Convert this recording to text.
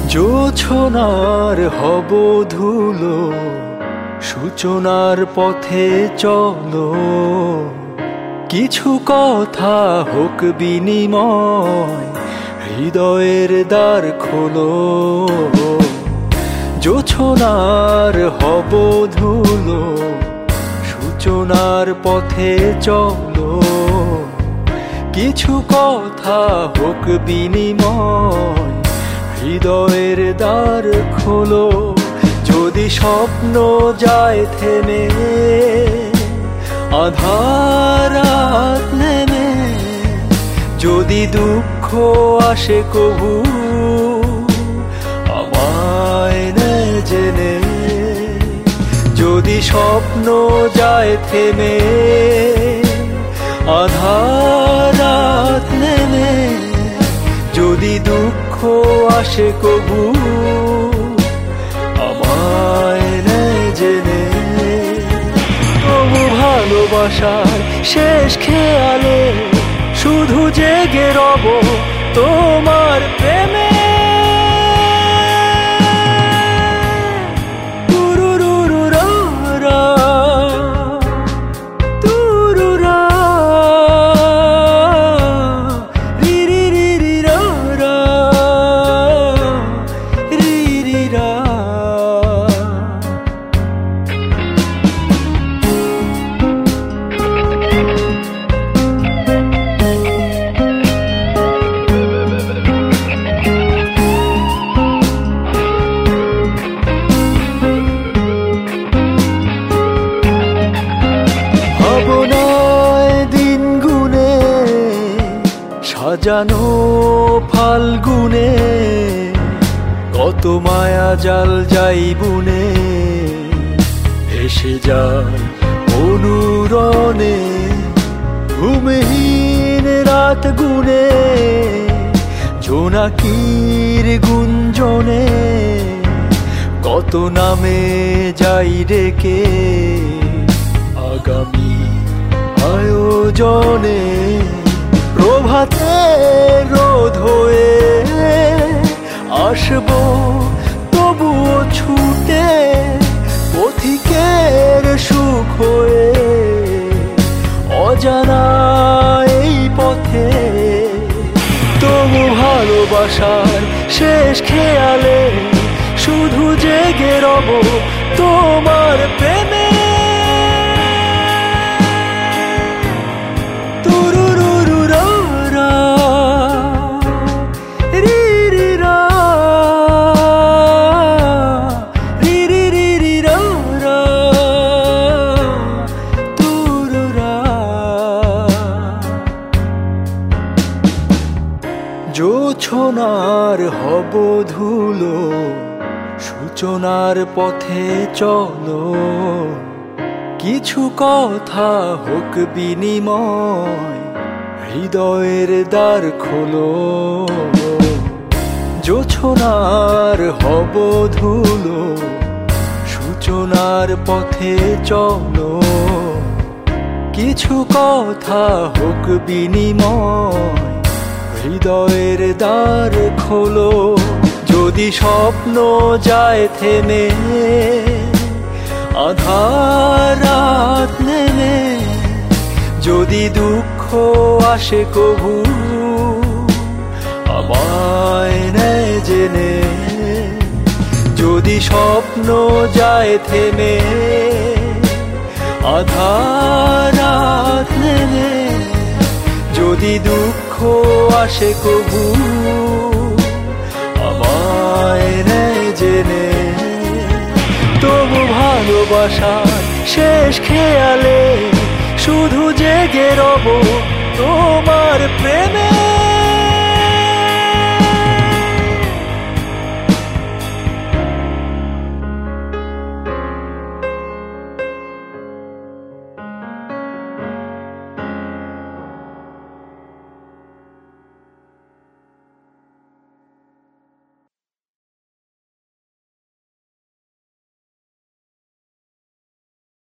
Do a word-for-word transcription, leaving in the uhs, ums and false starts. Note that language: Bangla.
জোছনার হব ধুলো, সূচনার পথে চলো, কিছু কথা হোক বিনিময়, হৃদয়ের দ্বার খোলো। জোছনার হব ধুলো, সূচনার পথে চলো, কিছু কথা হোক বিনিময়, হৃদয়ের দ্বার খোলো। যদি স্বপ্ন যায় থেমে, আধার রাত নেমে, যদি দুঃখ আসে কবু আমায় নে জেনে, যদি স্বপ্ন যায় থেমে, আধার রাত নেমে, যদি দুঃখ আসে কবু আমায় নে জেনে। তবু ভালোবাসার শেষ খেয়ালে শুধু জেগে রব তোমার প্রেমে। সাজানো ফাল্গুনে কত মায়া জাল যাই বুনে, ভেসে যায় অনুরণে ঘুমহীন রাত গুনে, জোনাকির গুঞ্জনে কত নামে যাই ডেকে, আগামী আয়োজনে প্রভাতে রোদ হয়ে আসবো তবুও ছুটে, পথিকের সুখ হয়ে অজানা এই পথে। তবু ভালোবাসার শেষ খেয়ালে শুধু জেগে রব তোমার প্রেমে। জোছনার হব ধুলো, সূচনার পথে চলো, কিছু কথা হোক বিনিময়, হৃদয়ের দ্বার খোলো। জোছনার হব ধুলো, সূচনার পথে চলো, কিছু কথা হোক বিনিময়, হৃদয়ের দ্বার খোলো। যদি স্বপ্ন যায় থেমে, আধার রাত নেমে, যদি দুঃখ আসে কবু আমায় নে জেনে, যদি স্বপ্ন যায় থেমে, আধার রাত নেমে, যদি দুঃখ আসে কবু আমায় নে জেনে। তবু ভালোবাসার শেষ খেয়ালে শুধু জেগে রব তোমার প্রেমে।